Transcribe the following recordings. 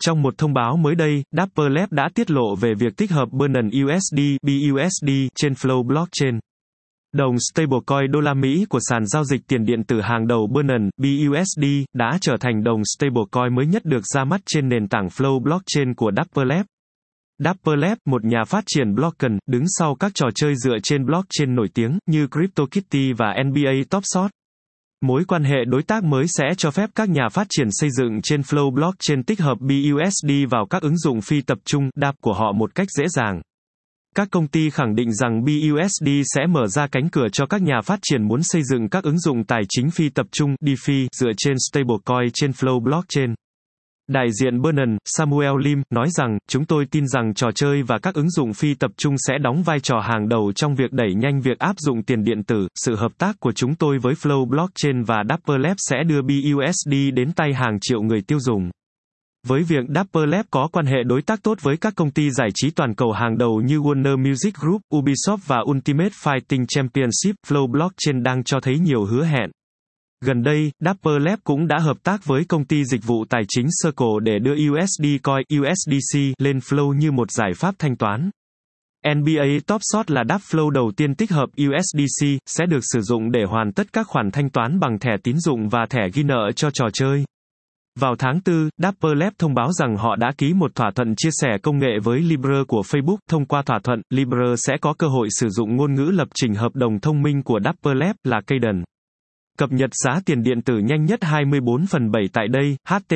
Trong một thông báo mới đây, Dapper Labs đã tiết lộ về việc tích hợp Binance USD (BUSD) trên Flow Blockchain. Đồng stablecoin đô la Mỹ của sàn giao dịch tiền điện tử hàng đầu Binance (BUSD) đã trở thành đồng stablecoin mới nhất được ra mắt trên nền tảng Flow Blockchain của Dapper Labs. Dapper Labs, một nhà phát triển blockchain, đứng sau các trò chơi dựa trên blockchain nổi tiếng như CryptoKitty và NBA Top Shot. Mối quan hệ đối tác mới sẽ cho phép các nhà phát triển xây dựng trên Flow Blockchain tích hợp BUSD vào các ứng dụng phi tập trung DApp của họ một cách dễ dàng. Các công ty khẳng định rằng BUSD sẽ mở ra cánh cửa cho các nhà phát triển muốn xây dựng các ứng dụng tài chính phi tập trung DeFi dựa trên stablecoin trên Flow Blockchain. Đại diện Binance, Samuel Lim, nói rằng, chúng tôi tin rằng trò chơi và các ứng dụng phi tập trung sẽ đóng vai trò hàng đầu trong việc đẩy nhanh việc áp dụng tiền điện tử. Sự hợp tác của chúng tôi với Flow Blockchain và Dapper Labs sẽ đưa BUSD đến tay hàng triệu người tiêu dùng. Với việc Dapper Labs có quan hệ đối tác tốt với các công ty giải trí toàn cầu hàng đầu như Warner Music Group, Ubisoft và Ultimate Fighting Championship, Flow Blockchain đang cho thấy nhiều hứa hẹn. Gần đây, Dapper Labs cũng đã hợp tác với công ty dịch vụ tài chính Circle để đưa USD Coin (USDC) lên Flow như một giải pháp thanh toán. NBA Top Shot là Dapp Flow đầu tiên tích hợp USDC, sẽ được sử dụng để hoàn tất các khoản thanh toán bằng thẻ tín dụng và thẻ ghi nợ cho trò chơi. Vào tháng 4, Dapper Labs thông báo rằng họ đã ký một thỏa thuận chia sẻ công nghệ với Libra của Facebook. Thông qua thỏa thuận, Libra sẽ có cơ hội sử dụng ngôn ngữ lập trình hợp đồng thông minh của Dapper Labs là Cadence. Cập nhật giá tiền điện tử nhanh nhất 24/7 tại đây,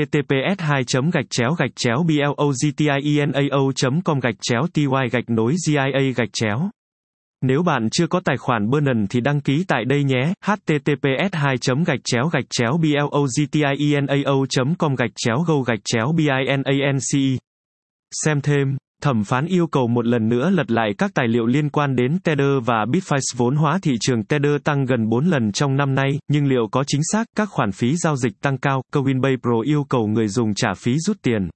https://blogtienao.com/ty-gia. Nếu bạn chưa có tài khoản Binance thì đăng ký tại đây nhé, https://blogtienao.com/go-binance. Xem thêm, thẩm phán yêu cầu một lần nữa lật lại các tài liệu liên quan đến Tether và Bitfinex. Vốn hóa thị trường Tether tăng gần 4 lần trong năm nay, nhưng liệu có chính xác, các khoản phí giao dịch tăng cao, Coinbase Pro yêu cầu người dùng trả phí rút tiền.